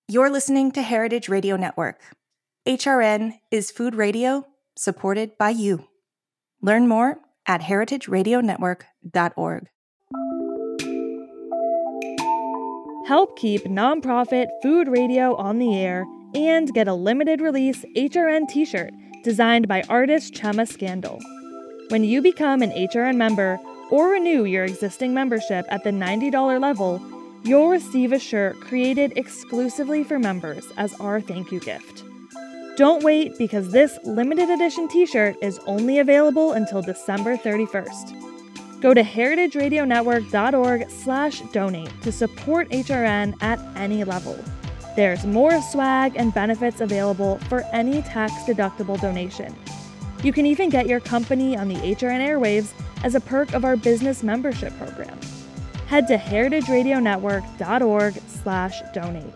You're listening to Heritage Radio Network. HRN is food radio supported by you. Learn more at heritageradionetwork.org. Help keep nonprofit food radio on the air and get a limited release HRN t-shirt designed by artist Chema Scandal. When you become an HRN member or renew your existing membership at the $90 level, you'll receive a shirt created exclusively for members as our thank you gift. Don't wait, because this limited edition t-shirt is only available until December 31st. Go to heritageradionetwork.org/donate to support HRN at any level. There's more swag and benefits available for any tax-deductible donation. You can even get your company on the HRN airwaves as a perk of our business membership program. Head to heritageradionetwork.org/donate.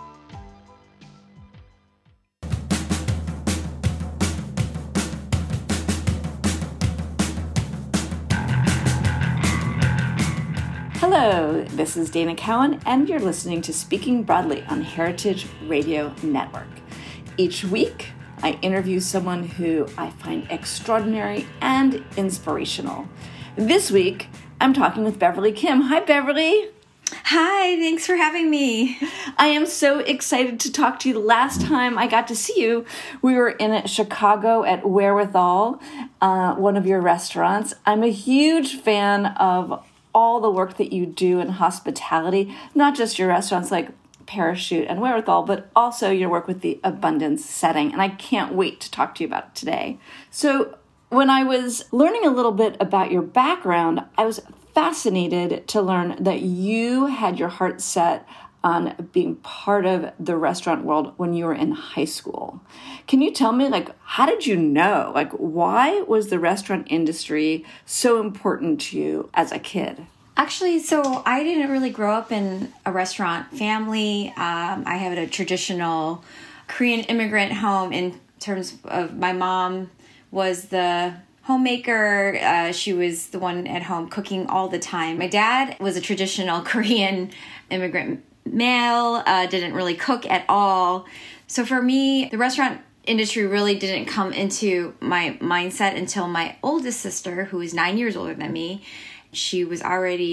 Hello, this is Dana Cowan, and you're listening to Speaking Broadly on Heritage Radio Network. Each week, I interview someone who I find extraordinary and inspirational. This week, I'm talking with Beverly Kim. Hi, Beverly. Hi, thanks for having me. I am so excited to talk to you. The last time I got to see you, we were in Chicago at Wherewithal, one of your restaurants. I'm a huge fan of all the work that you do in hospitality, not just your restaurants like Parachute and Wherewithal, but also your work with the Abundance setting. And I can't wait to talk to you about it today. So when I was learning a little bit about your background, I was fascinated to learn that you had your heart set on being part of the restaurant world when you were in high school. Can you tell me, how did you know? Why was the restaurant industry so important to you as a kid? Actually, so I didn't really grow up in a restaurant family. I have a traditional Korean immigrant home in terms of my mom was the homemaker. She was the one at home cooking all the time. My dad was a traditional Korean immigrant male, didn't really cook at all. So for me, the restaurant industry really didn't come into my mindset until my oldest sister, who is 9 years older than me. She was already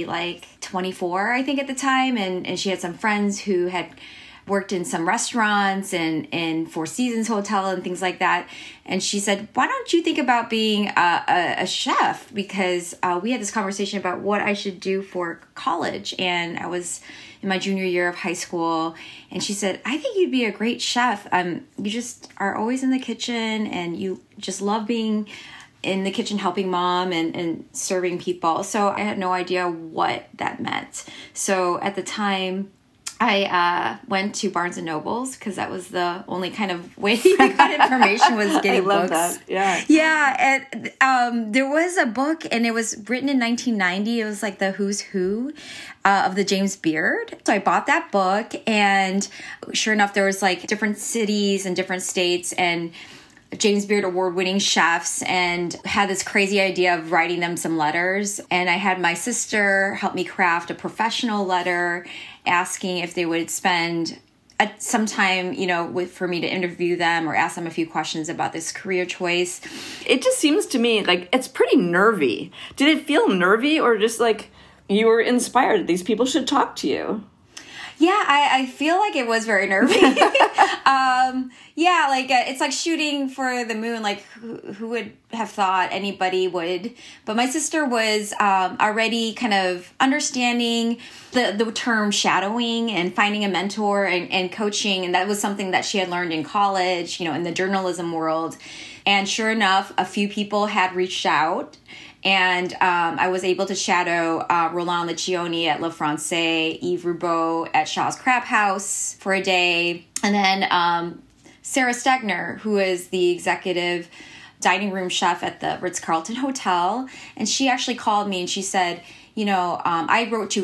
24, I think, at the time, and she had some friends who had worked in some restaurants and Four Seasons Hotel and things like that. And she said, why don't you think about being a chef? Because we had this conversation about what I should do for college. And I was in my junior year of high school. And she said, I think you'd be a great chef. You just are always in the kitchen and you just love being in the kitchen helping mom and serving people. So I had no idea what that meant. So at the time, I went to Barnes & Noble's because that was the only kind of way I got information was getting I love books. That. Yeah. Yeah. And there was a book and it was written in 1990. It was like the who's who of the James Beard. So I bought that book and sure enough, there was different cities and different states and James Beard award-winning chefs and had this crazy idea of writing them some letters. And I had my sister help me craft a professional letter asking if they would spend some time, for me to interview them or ask them a few questions about this career choice. It just seems to me it's pretty nervy. Did it feel nervy or just you were inspired? These people should talk to you. Yeah, I feel like it was very nervy. It's like shooting for the moon. Who would have thought anybody would? But my sister was already kind of understanding the term shadowing and finding a mentor and coaching. And that was something that she had learned in college, in the journalism world. And sure enough, a few people had reached out. And I was able to shadow Roland Leccioni at Le Francais, Yves Roubaud at Shaw's Crab House for a day. And then Sarah Stegner, who is the executive dining room chef at the Ritz-Carlton Hotel. And she actually called me and she said, I wrote you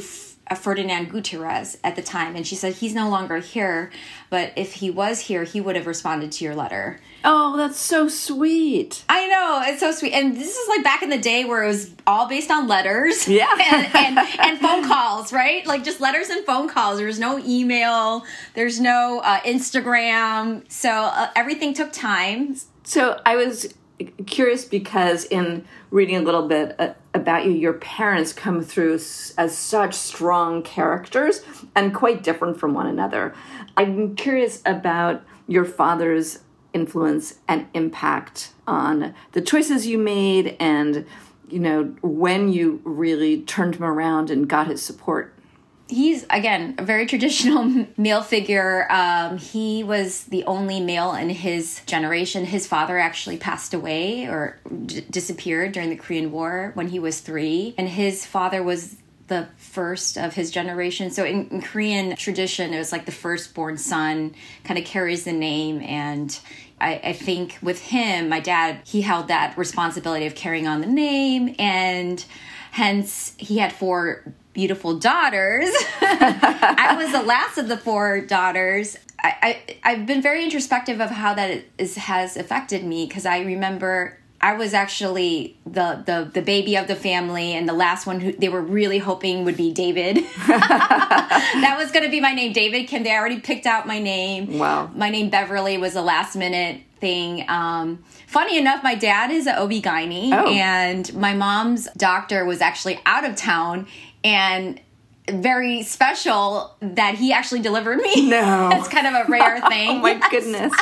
Ferdinand Gutierrez at the time. And she said, he's no longer here, but if he was here, he would have responded to your letter. Oh, that's so sweet. I know, it's so sweet. And this is like back in the day where it was all based on letters. Yeah. and phone calls, right? Like just letters and phone calls. There was no email. There's no Instagram. So everything took time. So I was curious because in reading a little bit about you, your parents come through as such strong characters and quite different from one another. I'm curious about your father's influence and impact on the choices you made and, you know, when you really turned him around and got his support. He's, again, a very traditional male figure. He was the only male in his generation. His father actually passed away or disappeared during the Korean War when he was 3. And his father was the first of his generation. So in Korean tradition, it was like the firstborn son kind of carries the name. And I think with him, my dad, he held that responsibility of carrying on the name. And hence, he had 4 beautiful daughters. I was the last of the 4 daughters. I've been very introspective of how that has affected me, because I remember I was actually the baby of the family and the last one who they were really hoping would be David. That was going to be my name, David Kim. They already picked out my name. Wow. My name Beverly was a last minute thing. Funny enough, my dad is an OB-GYN, and my mom's doctor was actually out of town, and very special that he actually delivered me. No. It's kind of a rare thing. Oh my goodness.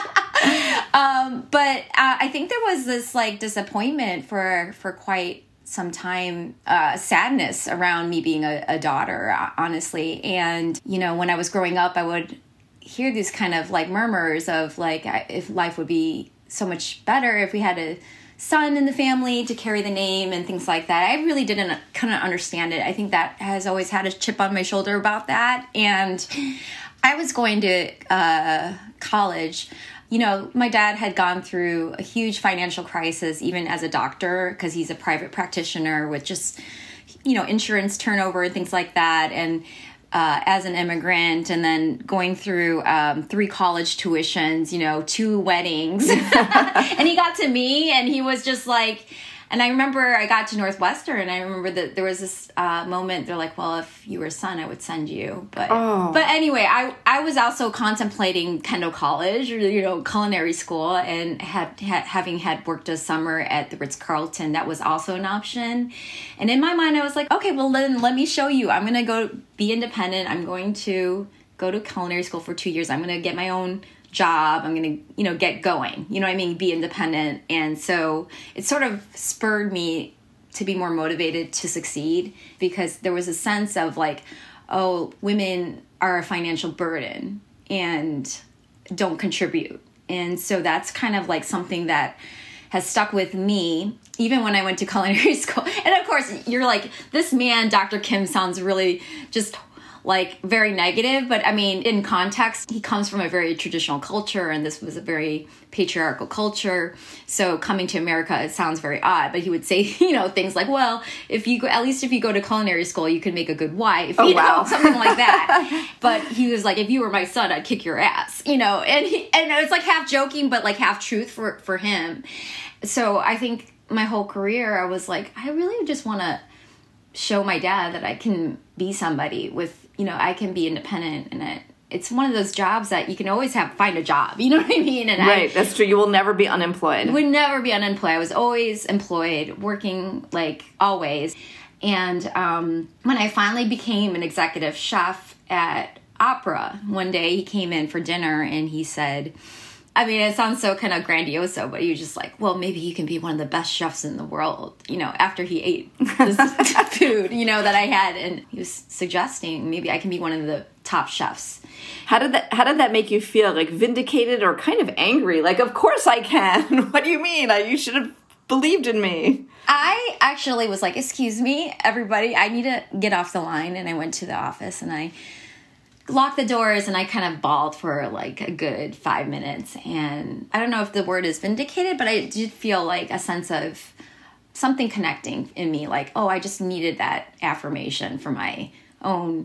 But I think there was this like disappointment for quite some time, sadness around me being a daughter, honestly. And, you know, when I was growing up, I would hear these kind of like murmurs of like, if life would be so much better if we had a son in the family to carry the name and things like that. I really couldn't understand it. I think that has always had a chip on my shoulder about that. And I was going to college. You know, my dad had gone through a huge financial crisis, even as a doctor, because he's a private practitioner with just, you know, insurance turnover and things like that. And as an immigrant, and then going through 3 college tuitions, you know, 2 weddings. And he got to me and he was just like, and I remember I got to Northwestern and I remember that there was this moment, they're like, well, if you were a son, I would send you. But anyway, I was also contemplating Kendall College or, you know, culinary school, and having had worked a summer at the Ritz-Carlton, that was also an option. And in my mind, I was like, okay, well, then let me show you. I'm going to go be independent. I'm going to go to culinary school for 2 years. I'm going to get my own job. I'm going to, you know, get going, you know what I mean? Be independent. And so it sort of spurred me to be more motivated to succeed, because there was a sense of like, oh, women are a financial burden and don't contribute. And so that's kind of like something that has stuck with me, even when I went to culinary school. And of course, you're like, this man, Dr. Kim, sounds really just like very negative, but I mean, in context, he comes from a very traditional culture, and this was a very patriarchal culture. So coming to America, it sounds very odd, but he would say, you know, things like, well, if you go, at least if you go to culinary school, you can make a good wife, you know, something like that. But he was like, if you were my son, I'd kick your ass, you know, and it's like half joking, but like half truth for him. So I think my whole career, I was like, I really just want to show my dad that I can be somebody with, you know, I can be independent, and it's one of those jobs that you can always find a job, you know what I mean? And right, that's true. You will never be unemployed. Would never be unemployed. I was always employed, working like always. And when I finally became an executive chef at Opera, one day he came in for dinner and he said, I mean, it sounds so kind of grandiose, but he was just like, well, maybe you can be one of the best chefs in the world, you know, after he ate this food, you know, that I had. And he was suggesting maybe I can be one of the top chefs. How did that make you feel? Like vindicated or kind of angry? Like, of course I can. What do you mean? You should have believed in me. I actually was like, excuse me, everybody, I need to get off the line. And I went to the office and I locked the doors and I kind of bawled for like a good 5 minutes. And I don't know if the word is vindicated, but I did feel like a sense of something connecting in me. Like, oh, I just needed that affirmation for my own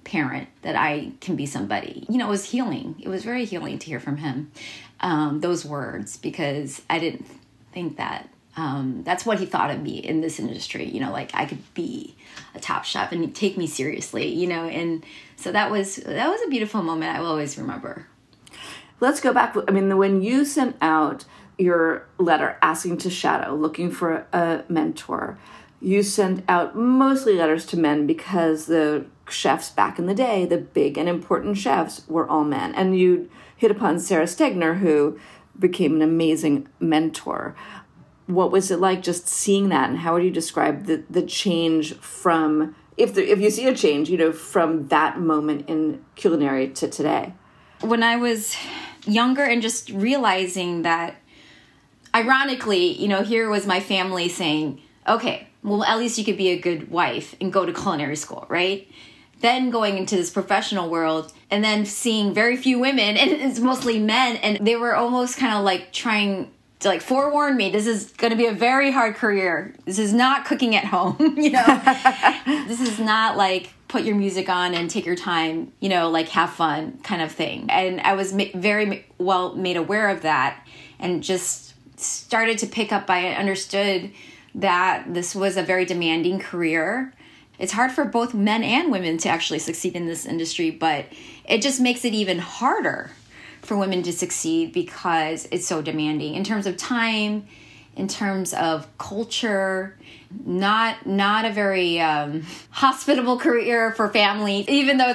parent, that I can be somebody. You know, it was healing. It was very healing to hear from him, those words, because I didn't think that that's what he thought of me in this industry, you know, like I could be a top chef and take me seriously, you know. And so that was a beautiful moment I will always remember. Let's go back. I mean, when you sent out your letter asking to shadow, looking for a mentor, you sent out mostly letters to men because the chefs back in the day, the big and important chefs, were all men. And you hit upon Sarah Stegner, who became an amazing mentor. What was it like just seeing that, and how would you describe the change from, if you see a change, you know, from that moment in culinary to today? When I was younger and just realizing that, ironically, you know, here was my family saying, okay, well, at least you could be a good wife and go to culinary school, right? Then going into this professional world and then seeing very few women, and it's mostly men, and they were almost kind of like trying to like forewarn me, this is going to be a very hard career. This is not cooking at home, you know. This is not like put your music on and take your time, you know, like have fun kind of thing. And I was very well made aware of that, and just started to pick up. I understood that this was a very demanding career. It's hard for both men and women to actually succeed in this industry, but it just makes it even harder for women to succeed because it's so demanding in terms of time, in terms of culture. Not a very hospitable career for family, even though it's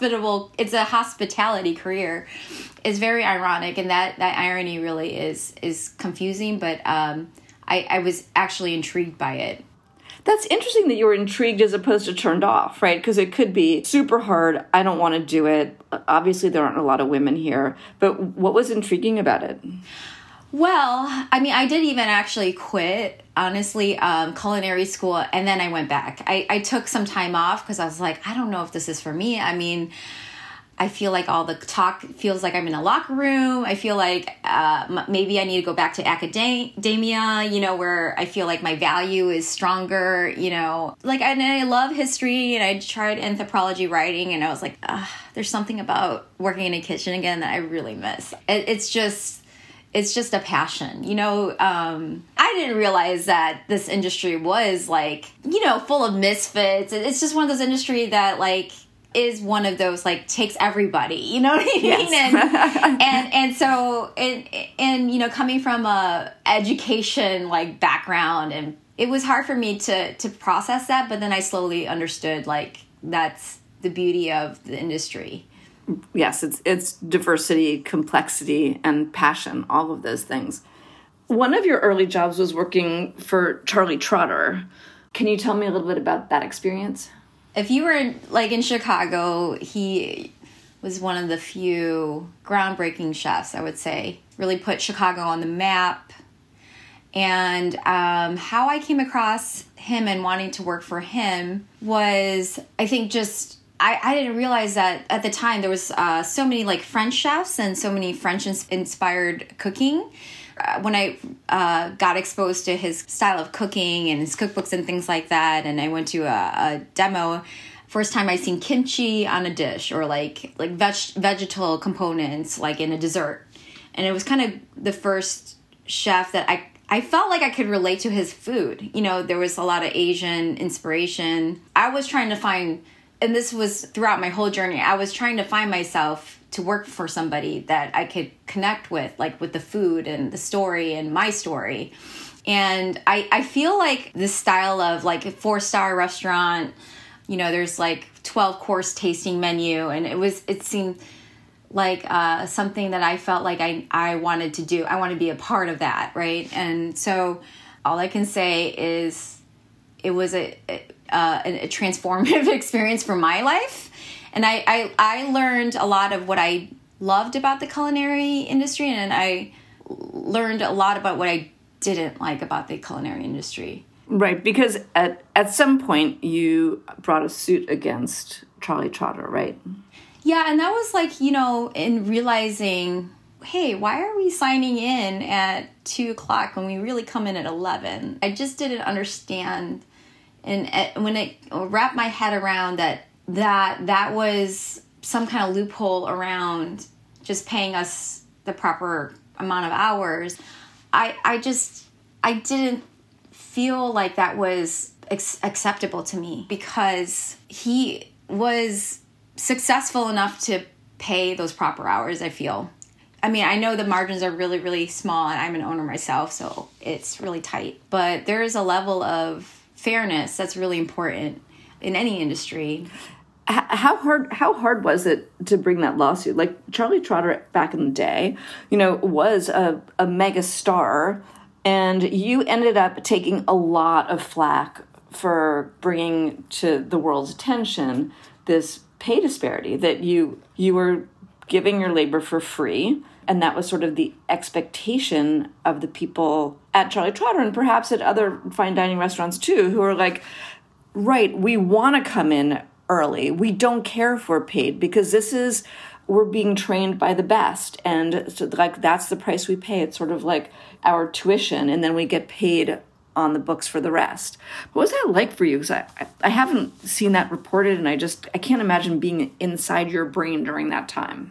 a hospitality career. It's very ironic, and that irony really is confusing, but I was actually intrigued by it. That's interesting that you were intrigued as opposed to turned off, right? Because it could be super hard. I don't want to do it. Obviously, there aren't a lot of women here. But what was intriguing about it? Well, I mean, I did even actually quit, honestly, culinary school, and then I went back. I took some time off because I was like, I don't know if this is for me. I mean, I feel like all the talk feels like I'm in a locker room. I feel like maybe I need to go back to academia, you know, where I feel like my value is stronger, you know. Like, and I love history, and I tried anthropology writing, and I was like, there's something about working in a kitchen again that I really miss. It's just a passion, you know. I didn't realize that this industry was like, you know, full of misfits. It's just one of those industries that like is one of those like takes everybody, you know what I mean? Yes. and so and you know, coming from a education like background, and it was hard for me to process that, but then I slowly understood like that's the beauty of the industry. Yes, it's diversity, complexity, and passion, all of those things. One of your early jobs was working for Charlie Trotter. Can you tell me a little bit about that experience? If you were in Chicago, he was one of the few groundbreaking chefs, I would say. Really put Chicago on the map. And how I came across him and wanting to work for him was, I think, just I didn't realize that at the time there was so many like French chefs and so many French-inspired cooking. When I got exposed to his style of cooking and his cookbooks and things like that, and I went to a demo, first time I seen kimchi on a dish, or like vegetal components like in a dessert. And it was kind of the first chef that I felt like I could relate to his food. You know, there was a lot of Asian inspiration. I was trying to find, and this was throughout my whole journey, I was trying to find myself to work for somebody that I could connect with, like with the food and the story and my story. And I feel like this style of like a 4-star restaurant, you know, there's like 12-course tasting menu, and it seemed like something that I felt like I wanted to do. I want to be a part of that, right? And so all I can say is it was a transformative experience for my life. And I learned a lot of what I loved about the culinary industry, and I learned a lot about what I didn't like about the culinary industry. Right, because at some point you brought a suit against Charlie Trotter, right? Yeah, and that was like, you know, in realizing, hey, why are we signing in at 2:00 when we really come in at 11? I just didn't understand. And when it wrapped my head around that that was some kind of loophole around just paying us the proper amount of hours. I didn't feel like that was acceptable to me, because he was successful enough to pay those proper hours, I feel. I mean, I know the margins are really, really small, and I'm an owner myself, so it's really tight. But there is a level of fairness that's really important in any industry. How hard was it to bring that lawsuit? Like, Charlie Trotter back in the day, was a mega star, and you ended up taking a lot of flack for bringing to the world's attention this pay disparity, that you were giving your labor for free, and that was sort of the expectation of the people at Charlie Trotter and perhaps at other fine dining restaurants too, who are like, right, we want to come in early. We don't care if we're paid, because we're being trained by the best. And so, like, that's the price we pay. It's sort of like our tuition, and then we get paid on the books for the rest. What was that like for you? Because I haven't seen that reported, and I can't imagine being inside your brain during that time.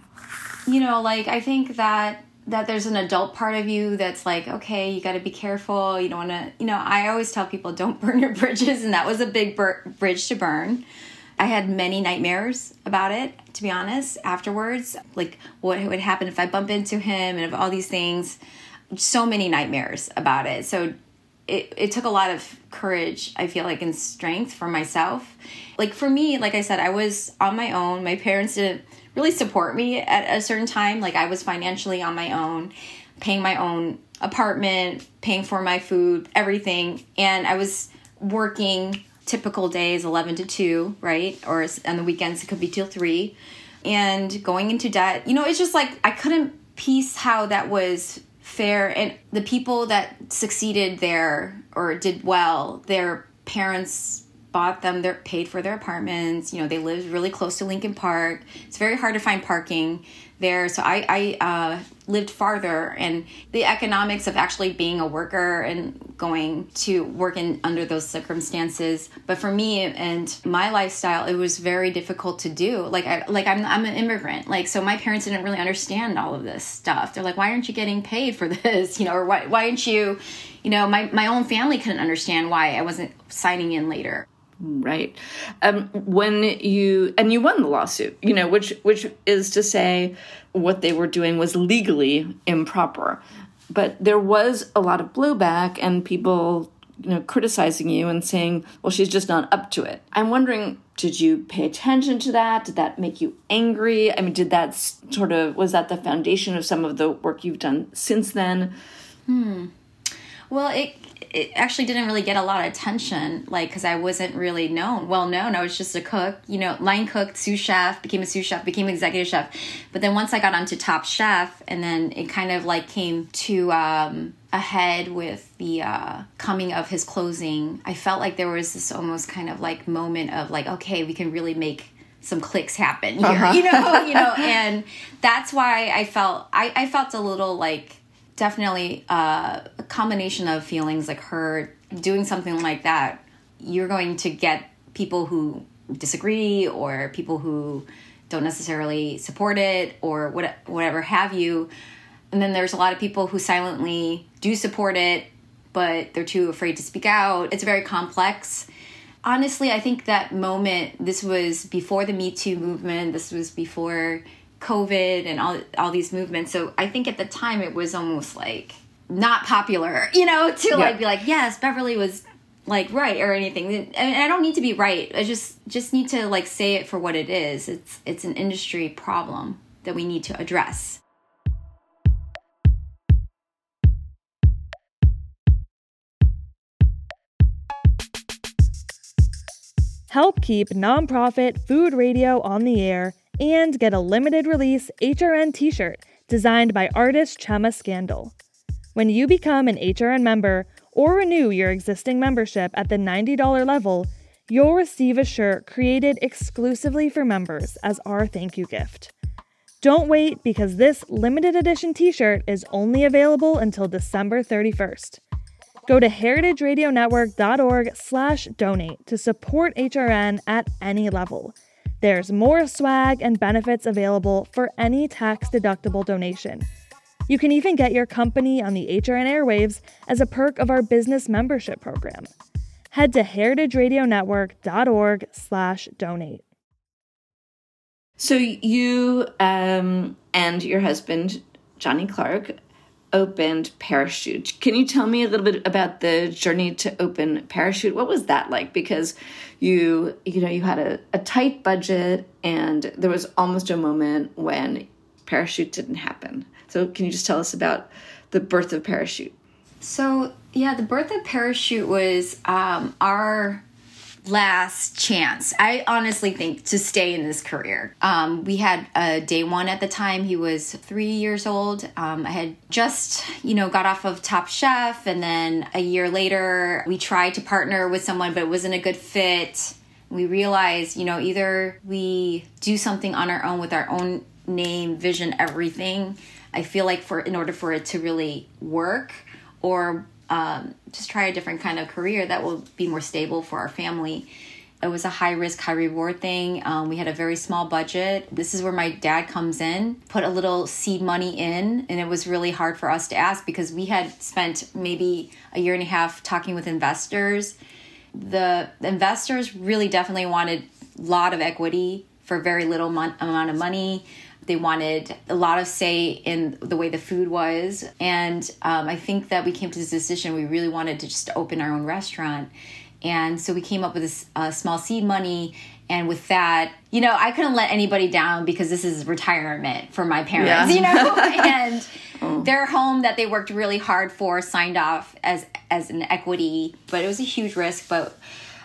I think that there's an adult part of you that's like, okay, you got to be careful. You don't want to, I always tell people, don't burn your bridges. And that was a big bridge to burn. I had many nightmares about it, to be honest, afterwards. Like, what would happen if I bump into him, and all these things. So many nightmares about it. So it took a lot of courage, I feel like, and strength for myself. Like, for me, like I said, I was on my own. My parents didn't really support me at a certain time. Like, I was financially on my own, paying my own apartment, paying for my food, everything. And I was working typical days, 11 to 2, right? Or on the weekends, it could be till 3. And going into debt, it's just like, I couldn't piece how that was fair. And the people that succeeded there or did well, their parents bought them, they're paid for their apartments. They lived really close to Lincoln Park. It's very hard to find parking there. So I lived farther, and the economics of actually being a worker and going to work under those circumstances. But for me and my lifestyle, it was very difficult to do. Like I'm an immigrant. Like, so my parents didn't really understand all of this stuff. They're like, why aren't you getting paid for this? Or why aren't you, my own family couldn't understand why I wasn't signing in later. Right. When you won the lawsuit, which is to say what they were doing was legally improper. But there was a lot of blowback and people, criticizing you and saying, well, she's just not up to it. I'm wondering, did you pay attention to that? Did that make you angry? I mean, was that the foundation of some of the work you've done since then? Well, it actually didn't really get a lot of attention, because I wasn't really well known. I was just a cook, line cook, sous chef, became a sous chef, became executive chef. But then once I got onto Top Chef, and then it kind of came to a head with the coming of his closing, I felt like there was this almost kind of moment of okay, we can really make some clicks happen here, and that's why I felt a little definitely a combination of feelings, hurt, doing something like that. You're going to get people who disagree, or people who don't necessarily support it, or whatever have you. And then there's a lot of people who silently do support it, but they're too afraid to speak out. It's very complex. Honestly, I think that moment, this was before the Me Too movement. This was before COVID and all these movements. So I think at the time it was almost not popular, to be like, yes, Beverly was right or anything. And I don't need to be right. I just need to say it for what it is. It's an industry problem that we need to address. Help keep nonprofit food radio on the air and get a limited release HRN t-shirt designed by artist Chema Scandal. When you become an HRN member or renew your existing membership at the $90 level, you'll receive a shirt created exclusively for members as our thank you gift. Don't wait, because this limited edition t-shirt is only available until December 31st. Go to heritageradionetwork.org/donate to support HRN at any level. There's more swag and benefits available for any tax-deductible donation. You can even get your company on the HRN airwaves as a perk of our business membership program. Head to heritageradionetwork.org/donate. So you and your husband, Johnny Clark, opened Parachute. Can you tell me a little bit about the journey to open Parachute? What was that like? Because you had a tight budget, and there was almost a moment when Parachute didn't happen. So can you just tell us about the birth of Parachute? So, yeah, the birth of Parachute was our last chance, I honestly think, to stay in this career. We had a day one at the time. He was 3 years old. I had just, got off of Top Chef. And then a year later, we tried to partner with someone, but it wasn't a good fit. We realized, either we do something on our own with our own name, vision, everything. I feel like in order for it to really work, or just try a different kind of career that will be more stable for our family. It was a high risk, high reward thing. We had a very small budget. This is where my dad comes in, put a little seed money in, and it was really hard for us to ask because we had spent maybe a year and a half talking with investors. The investors really definitely wanted a lot of equity for very little amount of money. They wanted a lot of say in the way the food was. And I think that we came to this decision. We really wanted to just open our own restaurant. And so we came up with this small seed money. And with that, I couldn't let anybody down because this is retirement for my parents, and their home that they worked really hard for signed off as an equity. But it was a huge risk. But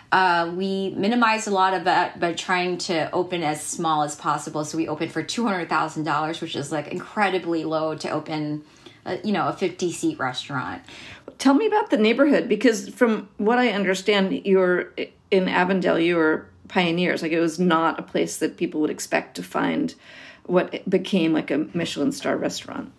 we minimized a lot of that by trying to open as small as possible. So we opened for $200,000, which is like incredibly low to open, a 50-seat restaurant. Tell me about the neighborhood, because from what I understand, you're in Avondale, you were pioneers. Like, it was not a place that people would expect to find what became like a Michelin star restaurant.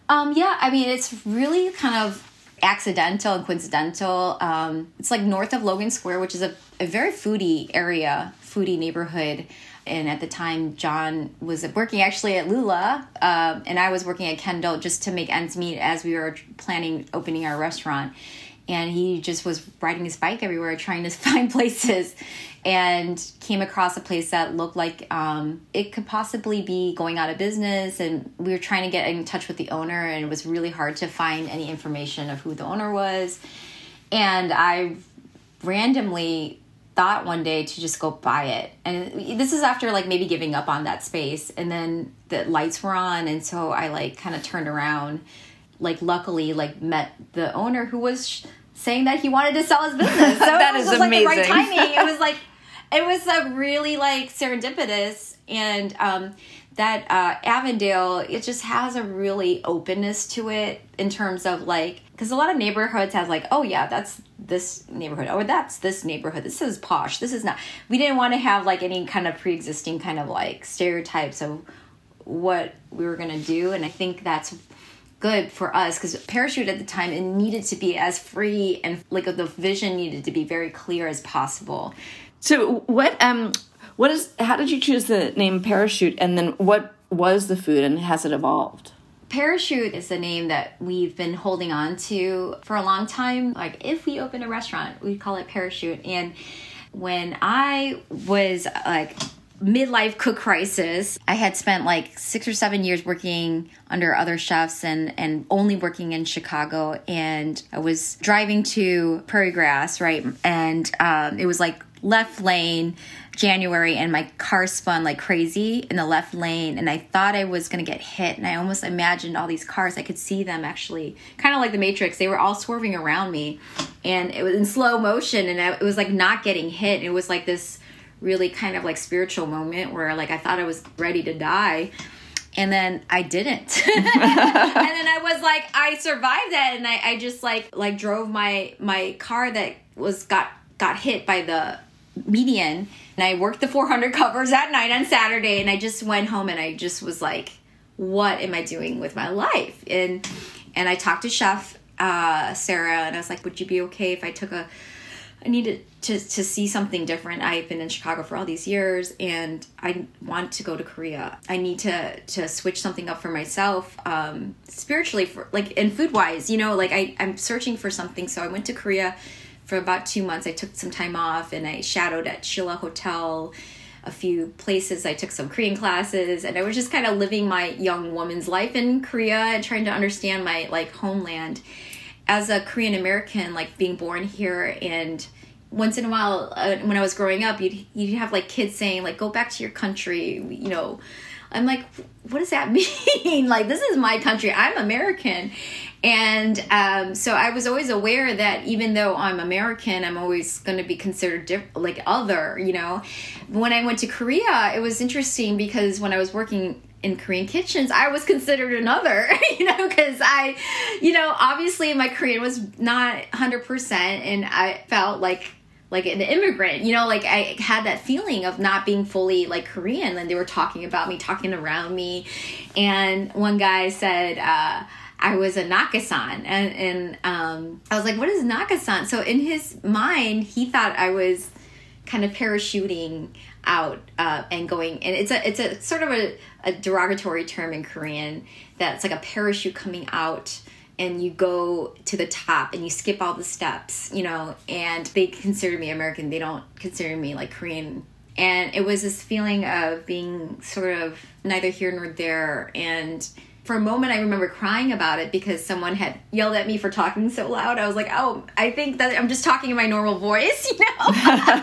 It's really kind of accidental and coincidental. It's like north of Logan Square, which is a very foodie area, foodie neighborhood. And at the time, John was working actually at Lula, and I was working at Kendall just to make ends meet as we were planning opening our restaurant. And he just was riding his bike everywhere trying to find places, and came across a place that looked like it could possibly be going out of business. And we were trying to get in touch with the owner, and it was really hard to find any information of who the owner was. And I randomly thought one day to just go buy it. And this is after like maybe giving up on that space. And then the lights were on, and so I kind of turned around, luckily met the owner who was saying that he wanted to sell his business. So that it was is just amazing. The right timing. It was a really serendipitous, and that Avondale, it just has a really openness to it in terms of because a lot of neighborhoods has oh yeah, that's this neighborhood, or that's this neighborhood, this is posh, this is not. We didn't want to have any kind of pre-existing kind of stereotypes of what we were going to do. And I think that's good for us because Parachute at the time, it needed to be as free and the vision needed to be very clear as possible. So how did you choose the name Parachute, and then what was the food, and has it evolved? Parachute is a name that we've been holding on to for a long time. If we open a restaurant, we'd call it Parachute. And when I was midlife cook crisis, I had spent 6 or 7 years working under other chefs and only working in Chicago. And I was driving to Prairie Grass, right? And it was left lane, January, and my car spun like crazy in the left lane, and I thought I was going to get hit, and I almost imagined all these cars. I could see them actually, kind of like the Matrix. They were all swerving around me, and it was in slow motion, and it was not getting hit. It was this really kind of spiritual moment where I thought I was ready to die. And then I didn't. And then I was I survived that, and I just drove my car that got hit by the median, and I worked the 400 covers at night on Saturday, and I just went home and I just was what am I doing with my life? And I talked to Chef Sarah, and I was would you be okay if I took I needed to see something different. I've been in Chicago for all these years, and I want to go to Korea. I need to switch something up for myself, spiritually, for like, and food wise, you know, like I'm searching for something. So I went to Korea for about 2 months. I took some time off, and I shadowed at Shilla Hotel, a few places. I took some Korean classes, and I was just kind of living my young woman's life in Korea and trying to understand my like homeland. As a Korean American, like being born here, and once in a while, when I was growing up, you'd have like kids saying like, go back to your country, you know. I'm like, what does that mean? Like, this is my country. I'm American. And so I was always aware that even though I'm American, I'm always going to be considered like other, you know. When I went to Korea, it was interesting because when I was working in Korean kitchens, I was considered another, you know, because I, you know, obviously my Korean was not 100%, and I felt like an immigrant, you know, like I had that feeling of not being fully like Korean, and they were talking about me, talking around me. And one guy said, I was a Nakasan, and I was like, what is Nakasan? So in his mind, he thought I was kind of parachuting out and going, and it's a sort of a derogatory term in Korean that's like a parachute coming out, and you go to the top and you skip all the steps, you know, and they consider me American. They don't consider me like Korean. And it was this feeling of being sort of neither here nor there. And for a moment, I remember crying about it because someone had yelled at me for talking so loud. I was like, oh, I think that I'm just talking in my normal voice, you know?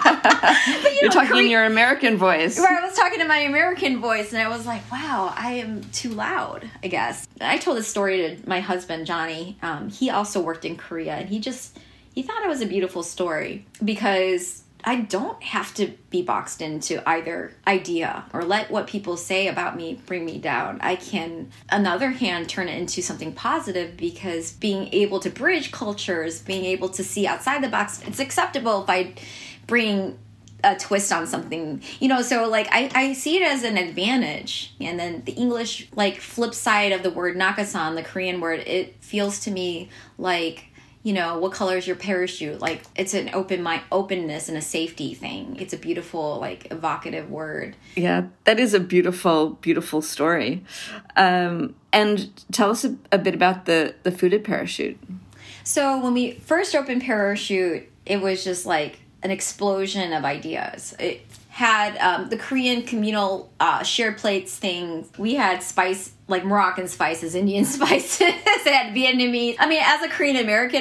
But, You're talking in your American voice. Right, I was talking in my American voice, and I was like, wow, I am too loud, I guess. I told this story to my husband, Johnny. He also worked in Korea, and he thought it was a beautiful story because I don't have to be boxed into either idea or let what people say about me bring me down. I can, on the other hand, turn it into something positive, because being able to bridge cultures, being able to see outside the box, it's acceptable if I bring a twist on something, you know. So like I see it as an advantage. And then the English like flip side of the word Nakasan, the Korean word, it feels to me like, you know, what color is your parachute? Like, it's an openness and a safety thing. It's a beautiful, like, evocative word. Yeah, that is a beautiful, beautiful story. And tell us a bit about the fooded parachute. So when we first opened Parachute, it was just like an explosion of ideas. It had the Korean communal shared plates thing. We had spice, like Moroccan spices, Indian spices, it had Vietnamese. I mean, as a Korean American,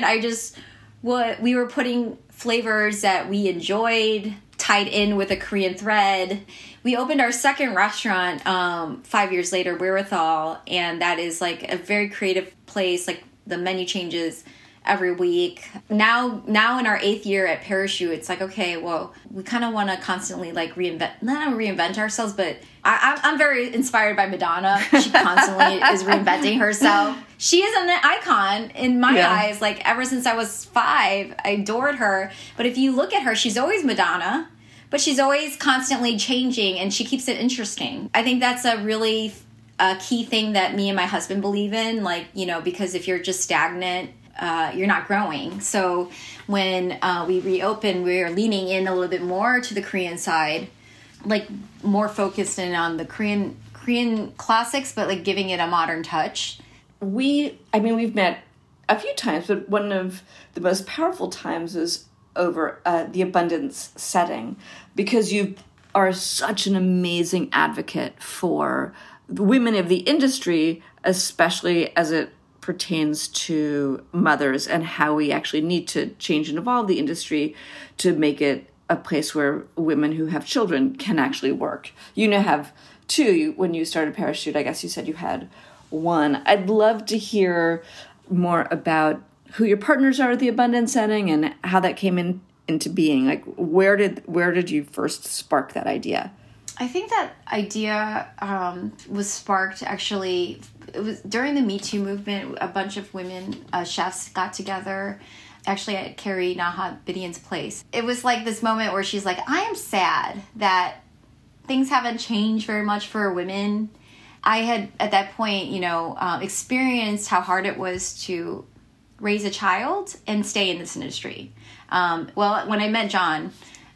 we were putting flavors that we enjoyed tied in with a Korean thread. We opened our second restaurant 5 years later, Wherewithal, and that is like a very creative place. Like the menu changes every week. Now in our 8th year at Parachute, it's like, okay, well, we kind of want to constantly like not reinvent ourselves, but I'm very inspired by Madonna. She constantly is reinventing herself. She is an icon in my eyes. Like ever since I was 5, I adored her. But if you look at her, she's always Madonna, but she's always constantly changing, and she keeps it interesting. I think that's a really key thing that me and my husband believe in, like, you know, because if you're just stagnant, you're not growing. So when we reopened, we were leaning in a little bit more to the Korean side, like more focused in on the Korean classics, but like giving it a modern touch. We've met a few times, but one of the most powerful times is over the abundance setting, because you are such an amazing advocate for the women of the industry, especially as it pertains to mothers and how we actually need to change and evolve the industry to make it a place where women who have children can actually work. You now have 2. When you started Parachute, I guess you said you had 1. I'd love to hear more about who your partners are at the abundance setting and how that came into being. Like, where did you first spark that idea? I think that idea was sparked, actually, it was during the Me Too movement. A bunch of women chefs got together, actually at Carrie Nahabedian's place. It was like this moment where she's like, I am sad that things haven't changed very much for women. I had, at that point, you know, experienced how hard it was to raise a child and stay in this industry. Well, when I met John,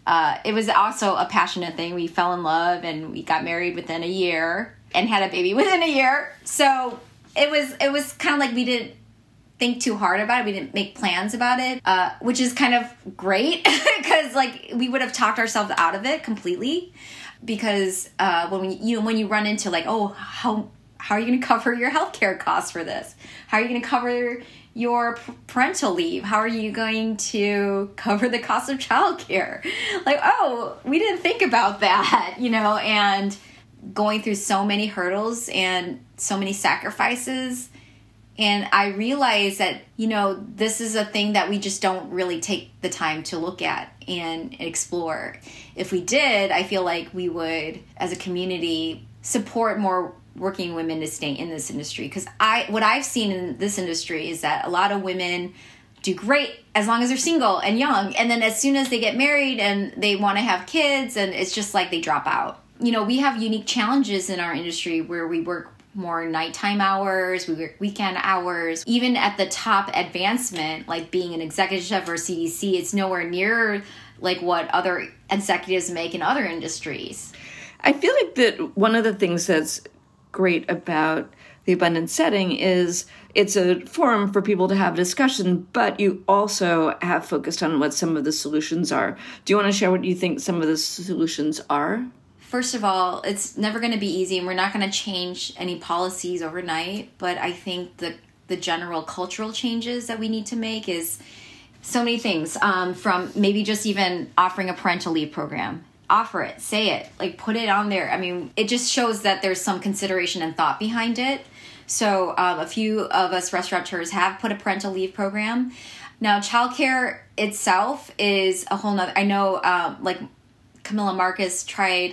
it was also a passionate thing. We fell in love and we got married within a year and had a baby within a year. So it was kind of like we didn't think too hard about it. We didn't make plans about it, which is kind of great because like we would have talked ourselves out of it completely. Because when you run into like, oh, how are you going to cover your healthcare costs for this? How are you going to cover your parental leave? How are you going to cover the cost of childcare? Like, oh, we didn't think about that, and going through so many hurdles and so many sacrifices. And I realized that, this is a thing that we just don't really take the time to look at and explore. If we did, I feel like we would, as a community, support more working women to stay in this industry. Because what I've seen in this industry is that a lot of women do great as long as they're single and young. And then as soon as they get married and they want to have kids, and it's just like they drop out. We have unique challenges in our industry where we work more nighttime hours, we work weekend hours. Even at the top advancement, like being an executive chef or CDC, it's nowhere near like what other executives make in other industries. I feel like that one of the things that's great about the Abundance setting is it's a forum for people to have discussion, but you also have focused on what some of the solutions are. Do you want to share what you think some of the solutions are? First of all, it's never going to be easy, and we're not going to change any policies overnight. But I think the general cultural changes that we need to make is so many things, from maybe just even offering a parental leave program. Offer it, say it, like put it on there. I mean, it just shows that there's some consideration and thought behind it. So a few of us restaurateurs have put a parental leave program. Now, childcare itself is a whole nother, I know like Camilla Marcus tried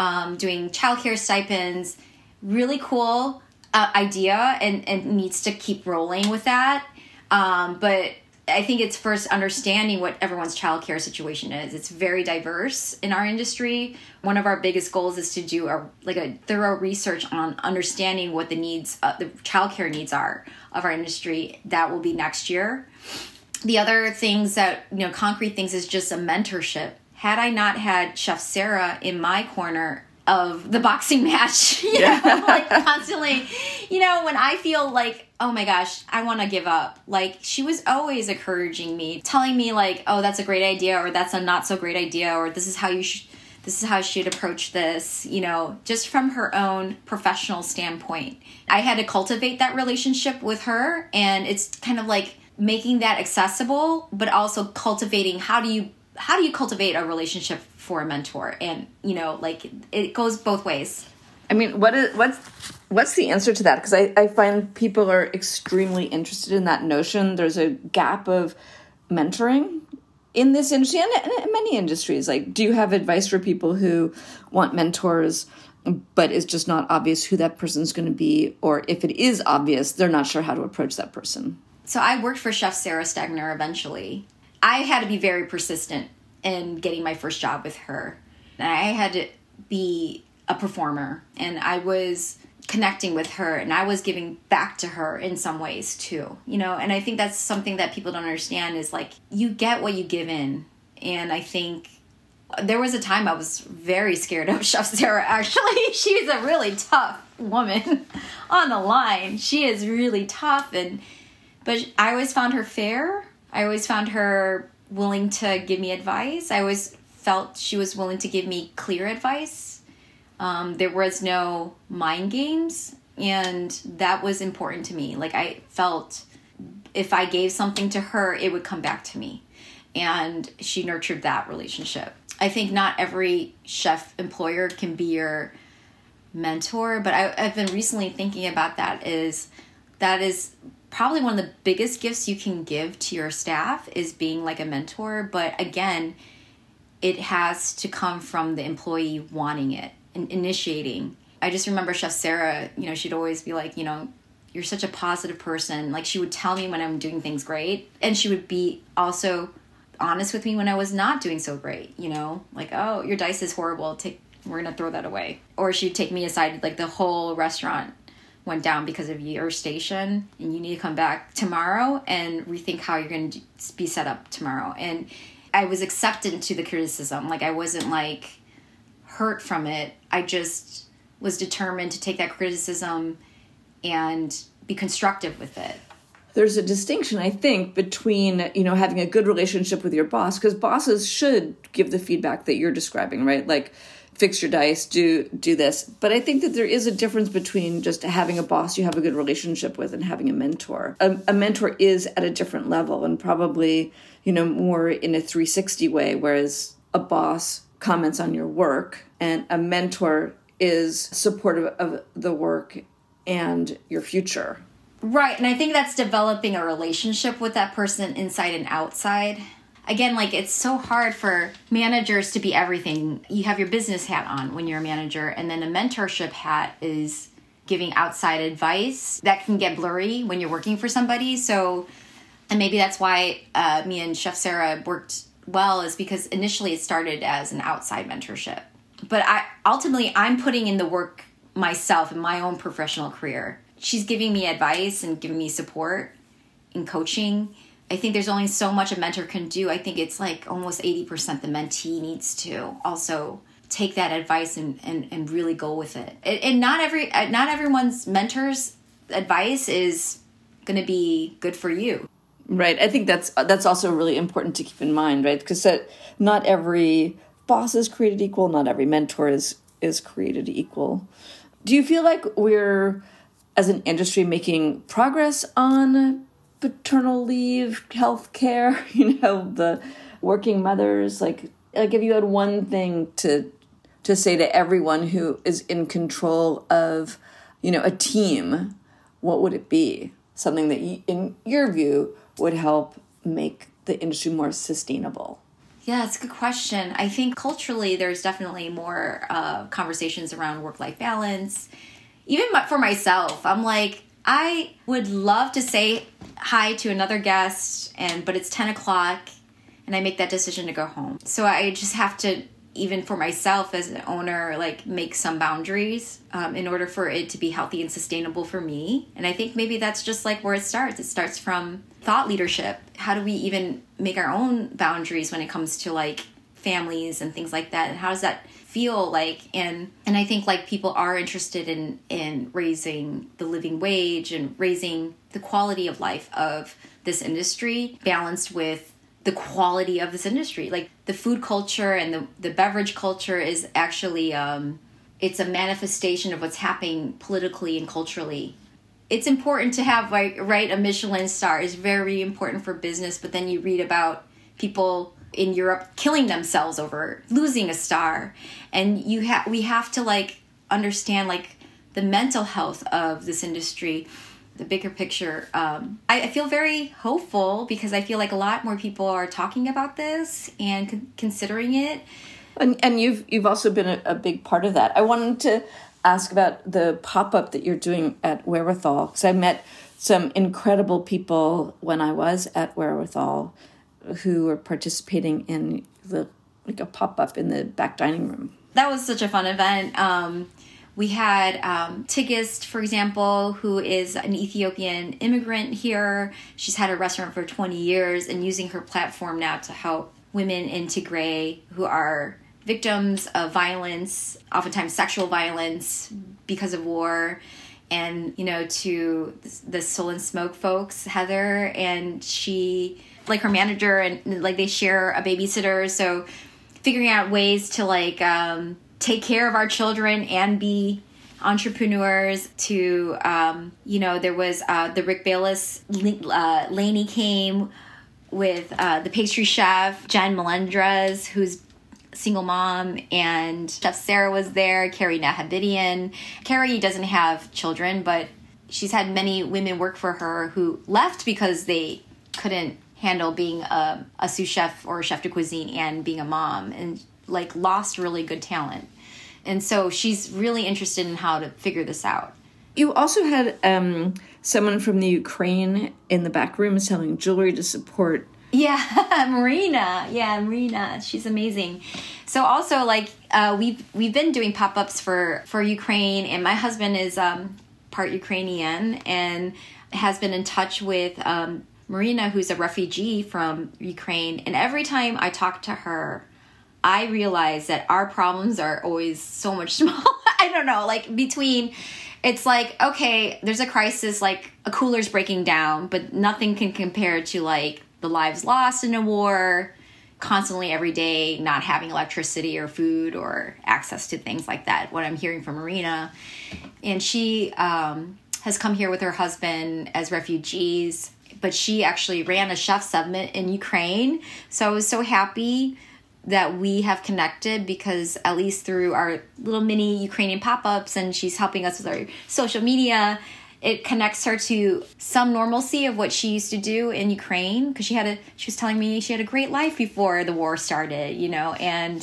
doing childcare stipends. Really cool idea and needs to keep rolling with that. But I think it's first understanding what everyone's childcare situation is. It's very diverse in our industry. One of our biggest goals is to do a thorough research on understanding what the needs, the childcare needs are of our industry. That will be next year. The other things that, concrete things is just a mentorship. Had I not had Chef Sarah in my corner of the boxing match, like constantly, when I feel like, oh my gosh, I want to give up. Like, she was always encouraging me, telling me like, oh, that's a great idea, or that's a not so great idea, or this is how you should approach this, just from her own professional standpoint. I had to cultivate that relationship with her, and it's kind of like making that accessible, but also cultivating how do you cultivate a relationship for a mentor? And, like it goes both ways. I mean, what's the answer to that? Because I find people are extremely interested in that notion. There's a gap of mentoring in this industry and in many industries. Like, do you have advice for people who want mentors, but it's just not obvious who that person's going to be? Or if it is obvious, they're not sure how to approach that person. So I worked for Chef Sarah Stegner eventually. I had to be very persistent in getting my first job with her. And I had to be a performer, and I was connecting with her, and I was giving back to her in some ways too, and I think that's something that people don't understand is like, you get what you give in. And I think there was a time I was very scared of Chef Sarah, actually. She's a really tough woman on the line. She is really tough, but I always found her fair. I always found her willing to give me advice. I always felt she was willing to give me clear advice. There was no mind games, and that was important to me. Like, I felt if I gave something to her, it would come back to me, and she nurtured that relationship. I think not every chef employer can be your mentor, but I've been recently thinking about that is probably one of the biggest gifts you can give to your staff is being like a mentor. But again, it has to come from the employee wanting it and initiating. I just remember Chef Sarah, she'd always be like, you're such a positive person. Like, she would tell me when I'm doing things great, and she would be also honest with me when I was not doing so great, like, oh, your dice is horrible. We're going to throw that away. Or she'd take me aside, like the whole restaurant went down because of your station, and you need to come back tomorrow and rethink how you're going to be set up tomorrow. And I was acceptant to the criticism. Like, I wasn't like hurt from it. I just was determined to take that criticism and be constructive with it. There's a distinction, I think, between, you know, having a good relationship with your boss, because bosses should give the feedback that you're describing, right? Like, fix your dice, do this. But I think that there is a difference between just having a boss you have a good relationship with and having a mentor. A mentor is at a different level and probably, you know, more in a 360 way, whereas a boss comments on your work and a mentor is supportive of the work and your future. Right, and I think that's developing a relationship with that person inside and outside. Again, like, it's so hard for managers to be everything. You have your business hat on when you're a manager, and then a mentorship hat is giving outside advice. That can get blurry when you're working for somebody. So, and maybe that's why me and Chef Sarah worked well, is because initially it started as an outside mentorship. But ultimately, I'm putting in the work myself in my own professional career. She's giving me advice and giving me support in coaching. I think there's only so much a mentor can do. I think it's like almost 80% the mentee needs to also take that advice and really go with it. And not everyone's mentor's advice is going to be good for you. Right. I think that's also really important to keep in mind, right? Because not every boss is created equal. Not every mentor is created equal. Do you feel like we're, as an industry, making progress on paternal leave, health care, you know, the working mothers? Like if you had one thing to say to everyone who is in control of, you know, a team, what would it be? Something that, in your view, would help make the industry more sustainable? Yeah, it's a good question. I think culturally there's definitely more conversations around work-life balance. Even for myself, I'm like, I would love to say hi to another guest, but it's 10 o'clock and I make that decision to go home. So I just have to, even for myself as an owner, like, make some boundaries in order for it to be healthy and sustainable for me. And I think maybe that's just like where it starts. It starts from thought leadership. How do we even make our own boundaries when it comes to like families and things like that? And how does that feel like? And I think like people are interested in raising the living wage and raising the quality of life of this industry, balanced with the quality of this industry. Like, the food culture and the beverage culture is actually, it's a manifestation of what's happening politically and culturally. It's important to have, right, a Michelin star is very important for business, but then you read about people in Europe killing themselves over losing a star. And we have to like understand like the mental health of this industry, the bigger picture. I feel very hopeful because I feel like a lot more people are talking about this and considering it. And you've also been a big part of that. I wanted to ask about the pop-up that you're doing at Wherewithal, because I met some incredible people when I was at Wherewithal who were participating in a pop-up in the back dining room. That was such a fun event. We had Tigist, for example, who is an Ethiopian immigrant here. She's had a restaurant for 20 years and using her platform now to help women in Tigray who are victims of violence, oftentimes sexual violence because of war. And, you know, to the Soul and Smoke folks, Heather, and she, like her manager, and like they share a babysitter. So figuring out ways to like take care of our children and be entrepreneurs. To, you know, there was the Rick Bayless, Lainey came with the pastry chef, Jen Melendrez, who's single mom, and Chef Sarah was there, Carrie Nahabidian. Carrie doesn't have children, but she's had many women work for her who left because they couldn't handle being a sous chef or a chef de cuisine and being a mom, and like lost really good talent. And so she's really interested in how to figure this out. You also had someone from the Ukraine in the back room selling jewelry to support. Yeah, Marina. Yeah, Marina. She's amazing. So also, like, we've been doing pop-ups for Ukraine, and my husband is part Ukrainian and has been in touch with Marina, who's a refugee from Ukraine. And every time I talk to her, I realize that our problems are always so much smaller. I don't know, like between, it's like, okay, there's a crisis, like a cooler's breaking down, but nothing can compare to like the lives lost in a war, constantly every day not having electricity or food or access to things like that, what I'm hearing from Marina. And she has come here with her husband as refugees, but she actually ran a chef summit in Ukraine. So I was so happy that we have connected, because at least through our little mini Ukrainian pop-ups, and she's helping us with our social media, it connects her to some normalcy of what she used to do in Ukraine. Because she was telling me she had a great life before the war started, you know, and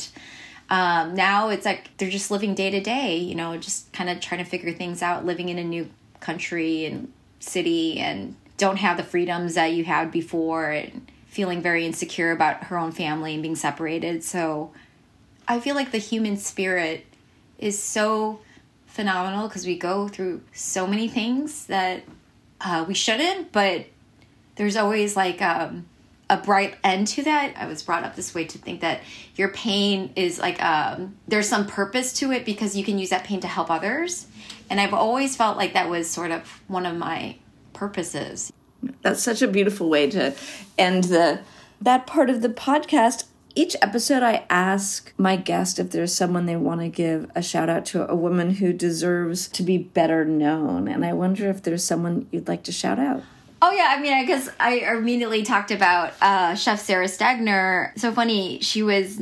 now it's like they're just living day to day, you know, just kind of trying to figure things out, living in a new country and city, and don't have the freedoms that you had before, and feeling very insecure about her own family and being separated. So I feel like the human spirit is so phenomenal, because we go through so many things that we shouldn't, but there's always like a bright end to that. I was brought up this way to think that your pain is like, there's some purpose to it, because you can use that pain to help others. And I've always felt like that was sort of one of my purposes. That's such a beautiful way to end that part of the podcast. Each episode, I ask my guest if there's someone they want to give a shout out to, a woman who deserves to be better known. And I wonder if there's someone you'd like to shout out. Oh, yeah. I mean, I guess I immediately talked about Chef Sarah Stagner. So funny. She was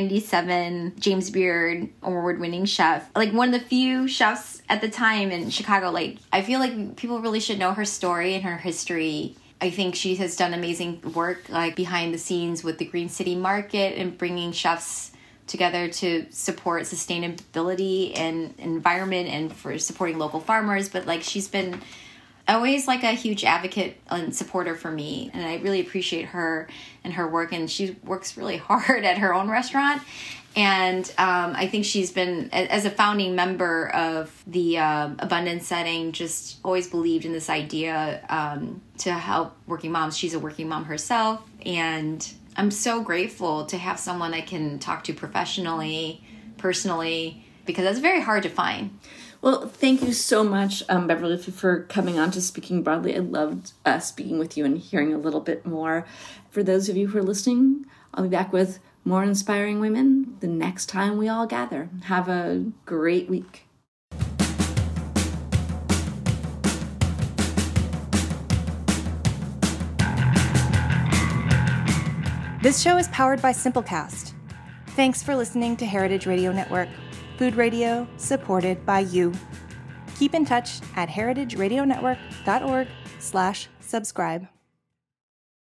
1997 James Beard award-winning chef. Like one of the few chefs at the time in Chicago. Like, I feel like people really should know her story and her history. I think she has done amazing work, like behind the scenes with the Green City Market and bringing chefs together to support sustainability and environment and for supporting local farmers. But like, she's been always like a huge advocate and supporter for me, and I really appreciate her and her work. And she works really hard at her own restaurant, and I think she's been, as a founding member of the Abundance Setting, just always believed in this idea to help working moms. She's a working mom herself, and I'm so grateful to have someone I can talk to professionally, personally, because that's very hard to find. Well, thank you so much, Beverly, for coming on to Speaking Broadly. I loved speaking with you and hearing a little bit more. For those of you who are listening, I'll be back with more inspiring women the next time we all gather. Have a great week. This show is powered by Simplecast. Thanks for listening to Heritage Radio Network, food radio supported by you. Keep in touch at heritageradionetwork.org/subscribe.